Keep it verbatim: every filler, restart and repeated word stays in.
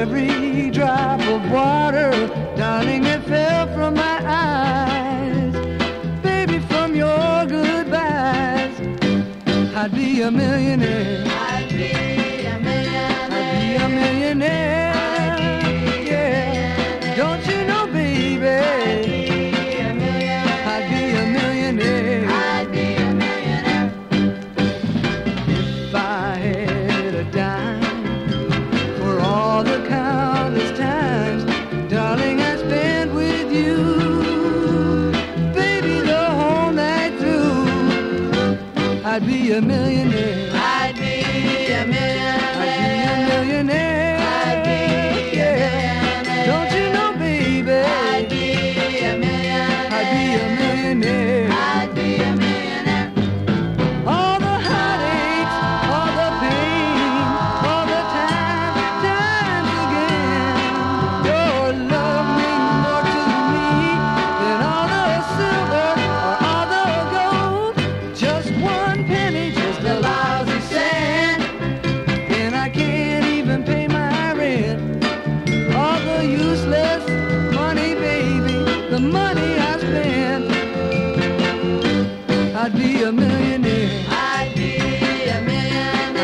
every drop of water, darling, it fell from my eyes. Baby, from your goodbyes, I'd be a millionaire. I'd be a millionaire. I'd be a millionaire. I'd be Yeah. a Don't you know, baby? I'd be a millionaire. I'd be a millionaire. I'd be a millionaire. If I had a dime for all the countless times, darling, I spent with you, baby, the whole night through, I'd be a millionaire. I'd be a millionaire. I'd be a millionaire. I'd be a Yeah. millionaire. Don't you know, baby? I'd be a millionaire. I'd be a millionaire. I'd be a millionaire. All the heartaches, all the pain, all the time, times again. Your love means more to me than all the silver or all the gold. Just one penny, just a lousy cent, and I can't even pay my rent. All the useless money, baby, the money I spent, I'd be a millionaire.